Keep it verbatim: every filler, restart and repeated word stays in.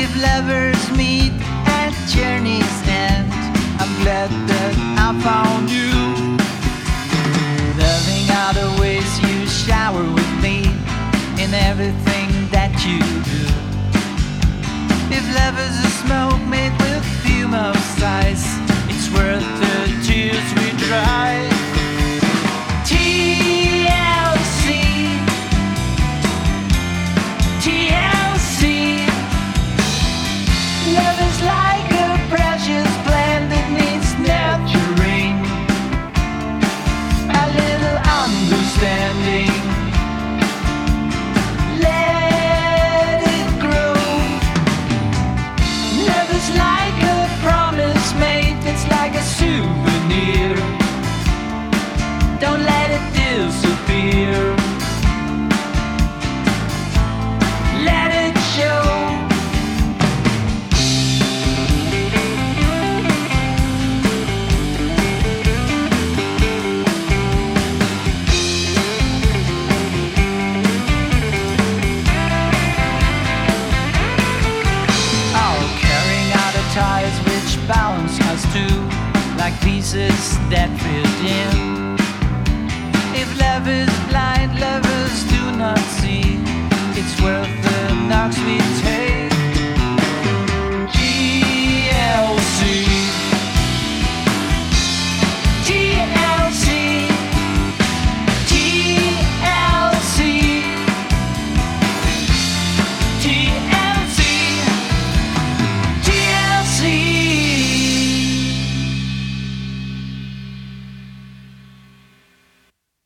If lovers meet at journey's end, I'm glad that I found you. Loving are the ways you shower with me in everything that you do. If love is a smoke made with fume of sighs, it's worth the tears we dry. T L C, T L C. Love is like a precious plant that needs nurturing, a little understanding. Let it grow. Love is like a promise made, it's like a souvenir. Don't let it disappear. Let it show. Ties which balance us two, like pieces that fit in.